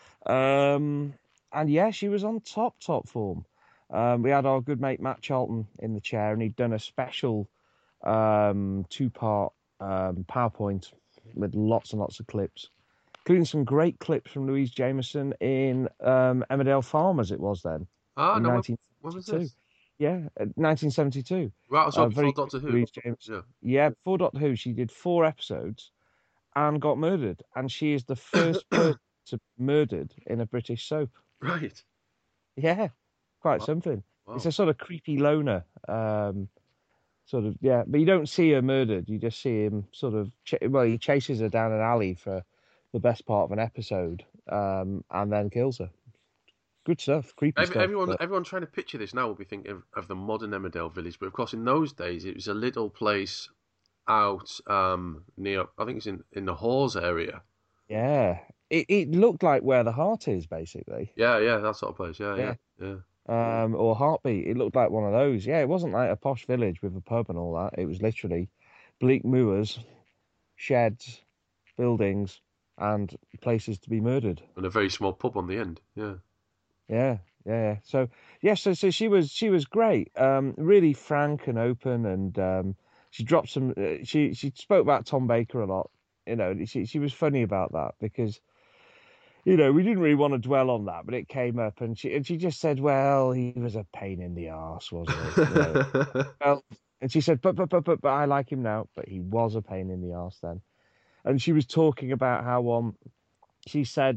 And yeah, she was on top form. We had our good mate Matt Charlton in the chair, and he'd done a special 2-part PowerPoint with lots and lots of clips, including some great clips from Louise Jameson in Emmerdale Farm, as it was then, in No, when was 1972. this? Yeah, 1972. Right, so Very before good Doctor Who. Louise Jameson. Yeah. Yeah, before Doctor Who, she did 4 episodes and got murdered, and she is the first person to be murdered in a British soap. Right. Yeah, quite Wow. something. Wow. It's a sort of creepy loner, sort of, yeah. But you don't see her murdered. You just see him sort of, he chases her down an alley for the best part of an episode, and then kills her. Good stuff, creepy stuff. Everyone trying to picture this now will be thinking of the modern Emmerdale village, but of course in those days it was a little place out near, I think it's in the Hawes area. Yeah, it looked like Where the Heart Is, basically. Yeah, that sort of place. Yeah. Or Heartbeat. It looked like one of those. Yeah, it wasn't like a posh village with a pub and all that. It was literally bleak moors, sheds, buildings, and places to be murdered. And a very small pub on the end. Yeah. Yeah. So yeah, so she was great. Really frank and open, and she dropped some. She spoke about Tom Baker a lot. She was funny about that because we didn't really want to dwell on that, but it came up, and she just said, "Well, he was a pain in the arse, wasn't he?" Well, and she said, "But I like him now, but he was a pain in the arse then." And she was talking about how she said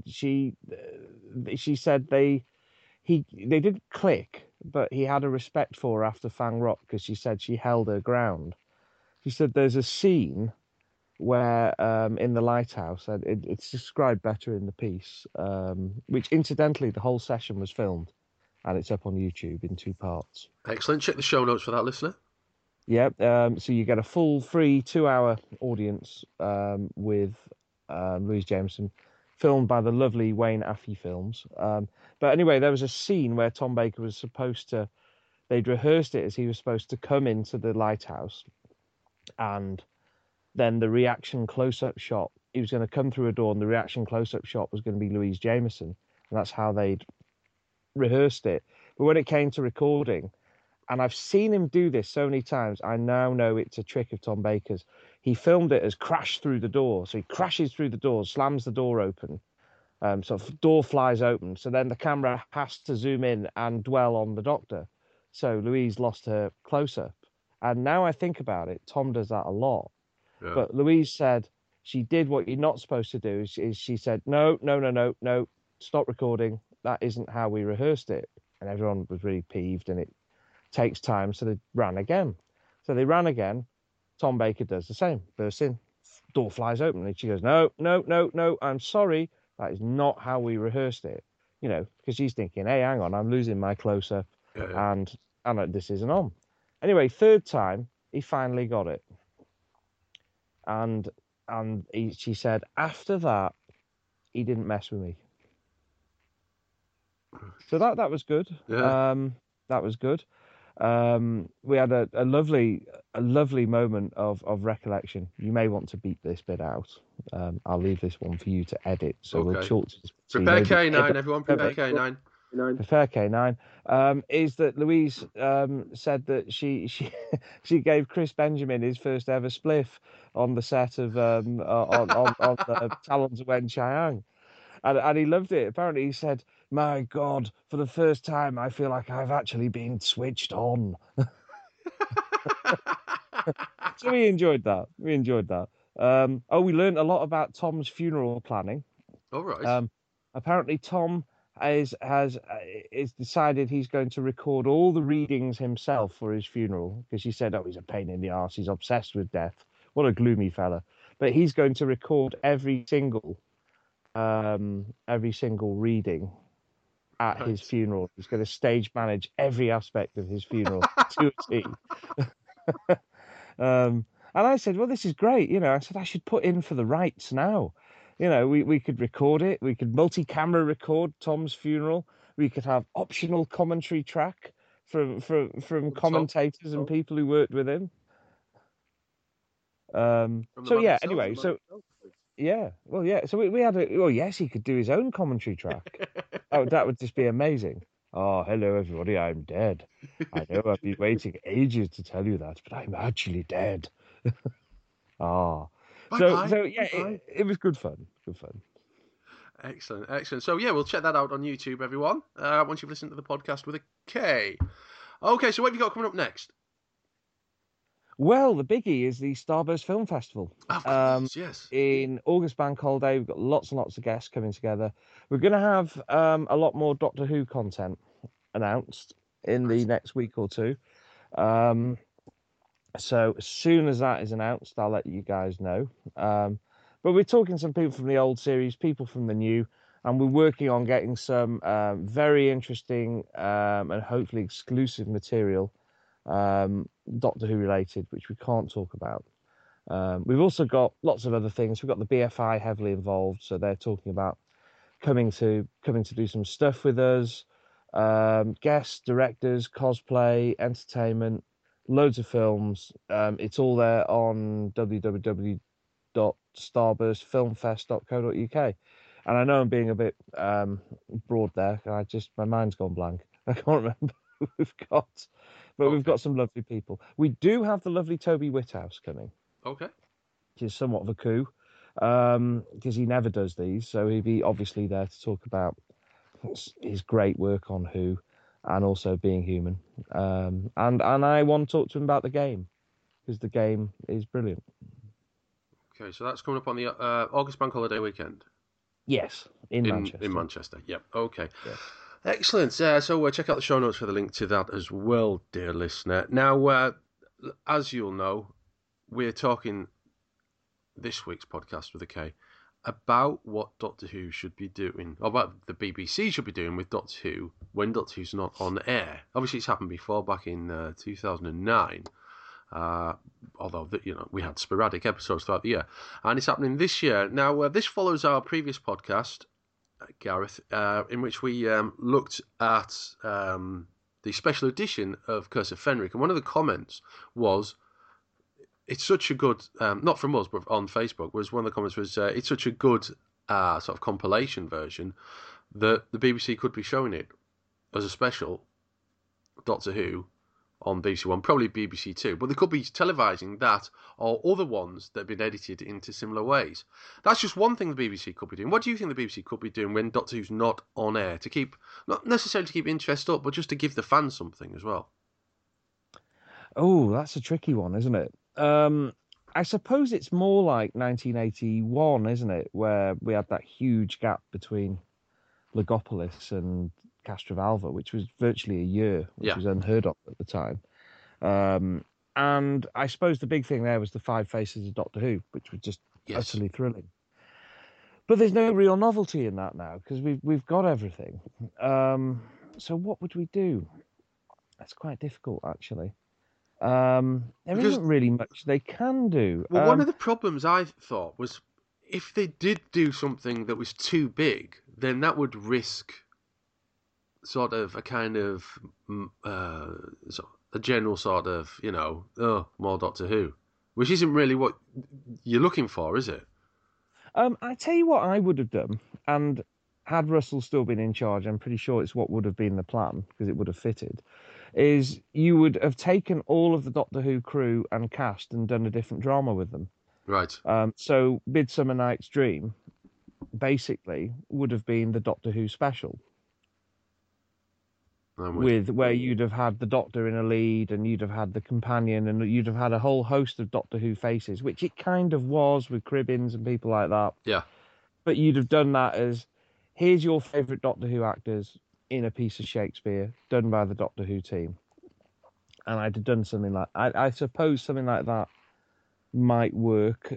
they didn't click, but he had a respect for her after Fang Rock because she said she held her ground. She said there's a scene where in the lighthouse, and it's described better in the piece, which incidentally the whole session was filmed, and it's up on YouTube in 2 parts. Excellent. Check the show notes for that, listener. Yeah, so you get a full free 2-hour audience with Louise Jameson, filmed by the lovely Wayne Affey Films. But anyway, there was a scene where Tom Baker was they'd rehearsed it as he was supposed to come into the lighthouse, and then the reaction close-up shot, he was going to come through a door, and the reaction close-up shot was going to be Louise Jameson, and that's how they'd rehearsed it. But when it came to recording, and I've seen him do this so many times, I now know it's a trick of Tom Baker's. He filmed it as crash through the door. So he crashes through the door, slams the door open. So the door flies open. So then the camera has to zoom in and dwell on the doctor. So Louise lost her close-up. And now I think about it, Tom does that a lot. Yeah. But Louise said she did what you're not supposed to do. Is she said, no, stop recording. That isn't how we rehearsed it. And everyone was really peeved, and it takes time, so they ran again. Tom Baker does the same, bursts in, door flies open, and she goes, no, I'm sorry, that is not how we rehearsed it. Because she's thinking, hey, hang on, I'm losing my close-up, and this isn't on. Anyway, 3rd time, he finally got it. And she said, after that, he didn't mess with me. So that was good. Yeah. That was good. We had a lovely moment of recollection. You may want to beep this bit out. I'll leave this one for you to edit. So okay. We'll talk to prepare K9, everyone. Prepare K9. Prepare K9. Is that Louise said that she gave Chris Benjamin his first ever spliff on the set of on the Talons of Wen Chiang. And he loved it. Apparently, he said, "My God, for the first time, I feel like I've actually been switched on." So we enjoyed that. We learned a lot about Tom's funeral planning. All right. Apparently, Tom is decided he's going to record all the readings himself for his funeral, because she said, "Oh, he's a pain in the arse. He's obsessed with death. What a gloomy fella." But he's going to record every single reading at his funeral. He's going to stage manage every aspect of his funeral to a T. And I said, "Well, this is great." I said, "I should put in for the rights now. We could record it. We could multi-camera record Tom's funeral. We could have optional commentary track from commentators and people who worked with him." So yeah. Anyway, so yeah. Well, yeah. So we had a. Well, yes, he could do his own commentary track. That would just be amazing. "Oh, hello everybody. I'm dead. I know I've been waiting ages to tell you that, but I'm actually dead." So yeah, it was good fun. Good fun. Excellent. So yeah, we'll check that out on YouTube, everyone. Once you've listened to the podcast with a K. Okay, so what have you got coming up next? Well, the biggie is the Starburst Film Festival. Of course, yes. In August Bank Holiday, we've got lots and lots of guests coming together. We're going to have a lot more Doctor Who content announced in the next week or two. So as soon as that is announced, I'll let you guys know. But we're talking some people from the old series, people from the new, and we're working on getting some very interesting and hopefully exclusive material, Doctor Who related, which we can't talk about. We've also got lots of other things. We've got the BFI heavily involved, so they're talking about coming to do some stuff with us. Guests, directors, cosplay, entertainment, loads of films. It's all there on www.starburstfilmfest.co.uk. And I know I'm being a bit broad there. My mind's gone blank. I can't remember who we've got. But we've got some lovely people. We do have the lovely Toby Whithouse coming. Okay. Which is somewhat of a coup, because he never does these. So he'd be obviously there to talk about his great work on Who and also being human. And I want to talk to him about the game, because the game is brilliant. Okay, so that's coming up on the August Bank Holiday weekend? Yes, in Manchester. In Manchester, yep. Okay. Yeah. Excellent. So check out the show notes for the link to that as well, dear listener. Now, as you'll know, we're talking this week's podcast with a K about what Doctor Who should be doing, or what the BBC should be doing with Doctor Who when Doctor Who's not on air. Obviously, it's happened before, back in 2009. Although we had sporadic episodes throughout the year, and it's happening this year. Now, this follows our previous podcast, Gareth, in which we looked at the special edition of Curse of Fenric, and one of the comments was, "It's such a good," not from us, but on Facebook, was one of the comments was, "It's such a good sort of compilation version that the BBC could be showing it as a special Doctor Who on BBC One, probably BBC Two, but they could be televising that or other ones that have been edited into similar ways." That's just one thing the BBC could be doing. What do you think the BBC could be doing when Doctor Who's not on air, to keep, not necessarily to keep interest up, but just to give the fans something as well? Oh, that's a tricky one, isn't it? I suppose it's more like 1981, isn't it, where we had that huge gap between Logopolis and Castrovalva, which was virtually a year, which was unheard of at the time. And I suppose the big thing there was the 5 Faces of Doctor Who, which was just utterly thrilling. But there's no real novelty in that now, because we've got everything. So what would we do? That's quite difficult, actually. There isn't really much they can do. Well, one of the problems I thought was, if they did do something that was too big, then that would risk sort of a kind of a general sort of, more Doctor Who, which isn't really what you're looking for, is it? I tell you what I would have done, and had Russell still been in charge, I'm pretty sure it's what would have been the plan, because it would have fitted, is you would have taken all of the Doctor Who crew and cast and done a different drama with them. Right. So Midsummer Night's Dream basically would have been the Doctor Who special. Where you'd have had the Doctor in a lead, and you'd have had the companion, and you'd have had a whole host of Doctor Who faces, which it kind of was with Cribbins and people like that. Yeah. But you'd have done that as here's your favourite Doctor Who actors in a piece of Shakespeare done by the Doctor Who team. And I'd have done something like, I suppose something like that might work.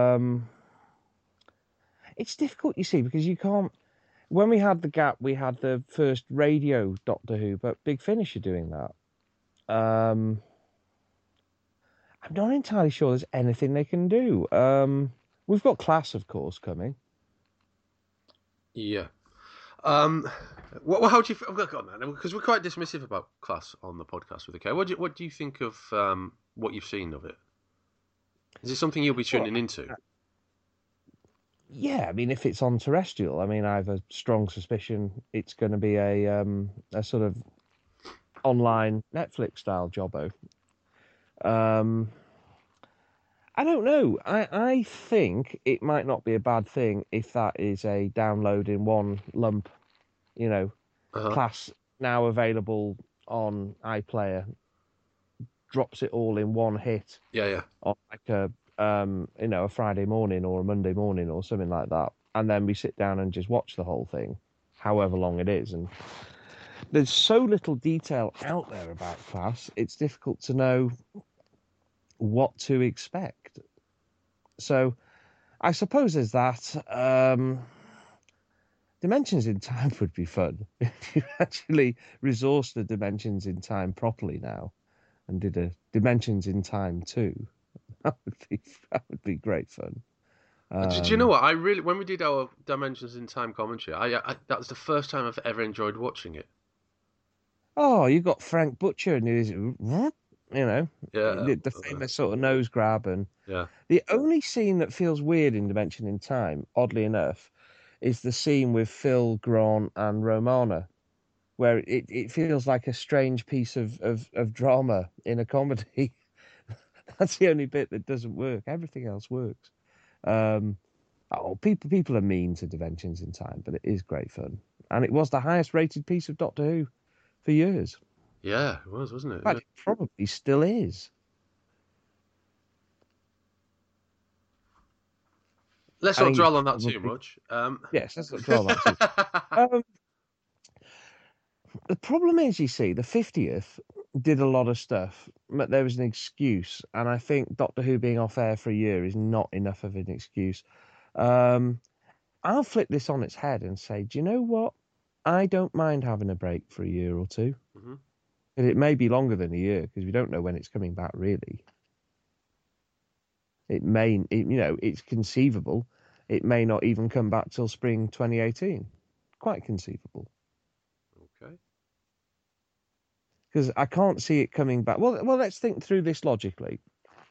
It's difficult, you see, because you can't. When we had the gap, we had the first radio Doctor Who, but Big Finish are doing that. I'm not entirely sure there's anything they can do. We've got Class, of course, coming. Yeah. How do you? Because we're quite dismissive about Class on the podcast with the K. What do you think of what you've seen of it? Is it something you'll be tuning into? Yeah, I mean, if it's on terrestrial, I mean, I have a strong suspicion it's going to be a sort of online Netflix style jobbo. I don't know. I think it might not be a bad thing if that is a download in one lump, Class now available on iPlayer, drops it all in one hit. Yeah. On like a Friday morning or a Monday morning or something like that. And then we sit down and just watch the whole thing, however long it is. And there's so little detail out there about Class, it's difficult to know what to expect. So I suppose there's that. Dimensions in Time would be fun if you actually resourced the Dimensions in Time properly now and did a Dimensions in Time 2. That would be great fun. Do you know what? When we did our Dimensions in Time commentary, I that was the first time I've ever enjoyed watching it. Oh, you got Frank Butcher and the famous sort of nose grab, and the only scene that feels weird in Dimension in Time, oddly enough, is the scene with Phil, Grant, and Romana, where it feels like a strange piece of drama in a comedy. That's the only bit that doesn't work. Everything else works. People are mean to Dimensions in Time, but it is great fun. And it was the highest rated piece of Doctor Who for years. Yeah, it was, wasn't it? In fact, it probably still is. Let's not dwell on that too much. Yes, let's not dwell on that too much. The problem is, you see, the 50th did a lot of stuff, but there was an excuse, and I think Doctor Who being off air for a year is not enough of an excuse. I'll flip this on its head and say, do you know what? I don't mind having a break for a year or two. Mm-hmm. And it may be longer than a year because we don't know when it's coming back, really. It's conceivable. It may not even come back till spring 2018. Quite conceivable. Okay. Because I can't see it coming back. Well, let's think through this logically.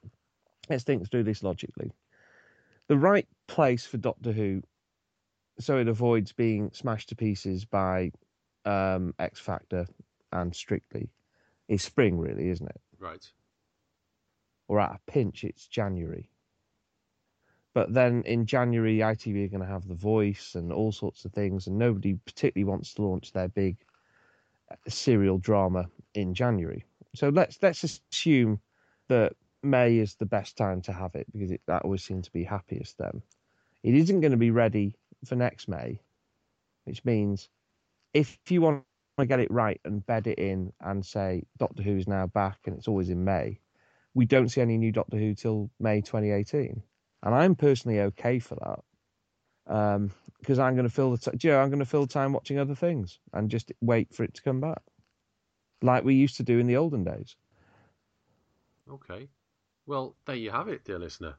The right place for Doctor Who, so it avoids being smashed to pieces by X Factor and Strictly, is spring, really, isn't it? Right. Or at a pinch, it's January. But then in January, ITV are going to have The Voice and all sorts of things, and nobody particularly wants to launch their big serial drama in January. So let's assume that May is the best time to have it because that always seems to be happiest then. It isn't going to be ready for next May, which means if you want to get it right and bed it in and say Doctor Who is now back and it's always in May, we don't see any new Doctor Who till May 2018. And I'm personally okay for that because I'm going to fill the time watching other things and just wait for it to come back, like we used to do in the olden days. Okay, well there you have it, dear listener.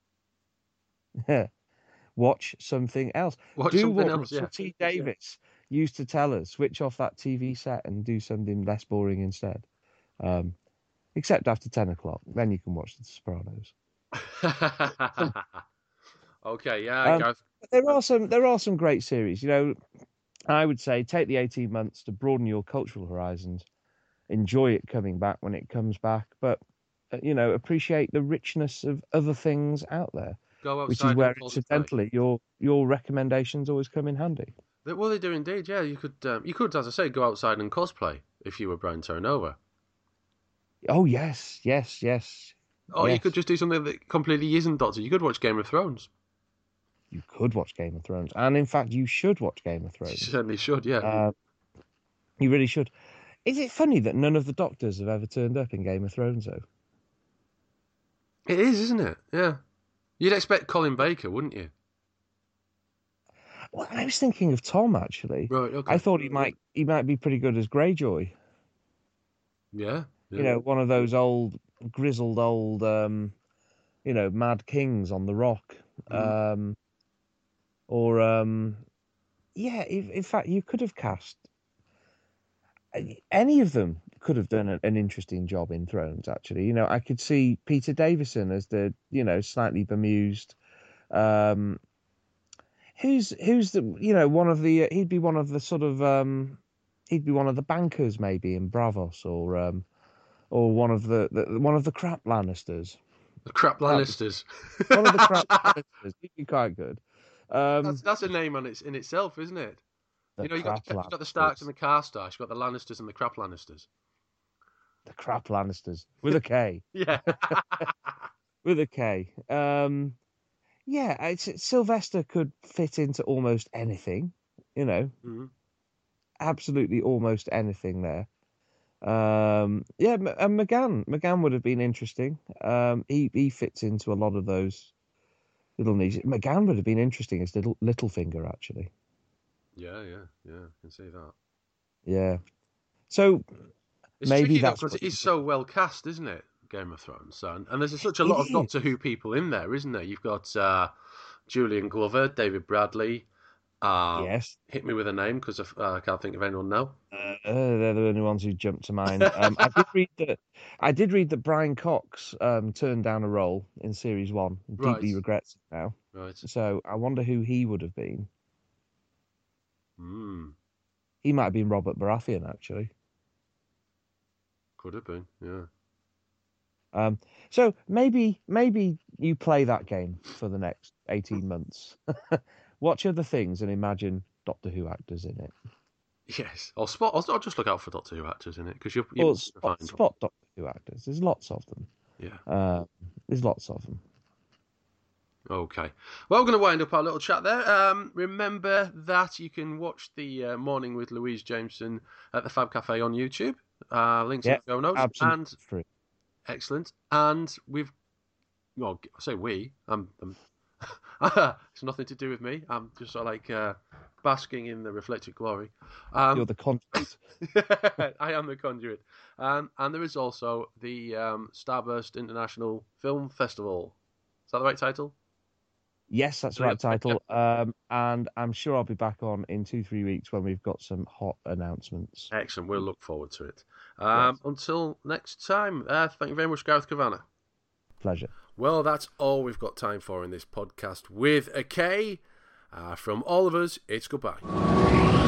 Watch something else. Russell T. Davies used to tell us: switch off that TV set and do something less boring instead. Except after 10 o'clock, then you can watch The Sopranos. Okay, yeah. There are some great series. I would say take the 18 months to broaden your cultural horizons, enjoy it coming back when it comes back, but appreciate the richness of other things out there. Go outside, which is where incidentally your recommendations always come in handy. Well, they do indeed. Yeah, you could, as I say, go outside and cosplay if you were Brian Terranova. Oh yes. Or you could just do something that completely isn't Doctor. You could watch Game of Thrones. you could watch Game of Thrones, and in fact, you should watch Game of You Thrones. certainly should, yeah. You really should. Is it funny that none of the Doctors have ever turned up in Game of Thrones, though? It is, isn't it? Yeah. You'd expect Colin Baker, wouldn't you? Well, I was thinking of Tom, actually. Right, okay. I thought he might be pretty good as Greyjoy. Yeah. You know, one of those grizzled old, mad kings on the rock. In fact, you could have cast any of them could have done an interesting job in Thrones, actually. You know, I could see Peter Davison as the, slightly bemused, who's the, one of the, he'd be one of the sort of, he'd be one of the bankers maybe in Bravos, or one of the crap Lannisters. The crap Lannisters. One of the crap Lannisters. He'd be quite good. That's a name in itself, isn't it? You've got the Starks and the Karstarks. You've got the Lannisters and the crap Lannisters. The crap Lannisters with a K. Yeah. With a K. Sylvester could fit into almost anything, Mm-hmm. Absolutely almost anything there. And McGann would have been interesting. He fits into a lot of those little niches. McGann would have been interesting as Littlefinger, actually. Yeah, I can see that. Yeah. So it's maybe tricky, that's because it is so well cast, isn't it? Game of Thrones, and there's such a lot of Doctor Who people in there, isn't there? You've got Julian Glover, David Bradley. Yes. Hit me with a name, because I can't think of anyone now. They're the only ones who jumped to mind. I did read that Brian Cox turned down a role in Series 1. Deeply regrets it now. Right. So I wonder who he would have been. He might have been Robert Baratheon, actually. Could have been, yeah. So maybe you play that game for the next 18 months. Watch other things and imagine Doctor Who actors in it. Yes, I'll just look out for Doctor Who actors in it, because you'll spot Doctor Who actors. There's lots of them. Yeah. There's lots of them. Okay. Well, we're going to wind up our little chat there. Remember that you can watch the Morning with Louise Jameson at the Fab Cafe on YouTube. Links in the show notes. Absolutely free. Excellent. And I say we. It's nothing to do with me. I'm just sort of like basking in the reflected glory. You're the conduit. I am the conduit. And there is also the Starburst International Film Festival. Is that the right title? Yes, that's the right title. And I'm sure I'll be back on in 2-3 weeks when we've got some hot announcements. Excellent. We'll look forward to it. Yes. Until next time, thank you very much, Gareth Kavanagh. Pleasure. Well, that's all we've got time for in this podcast with a K. From all of us, it's goodbye.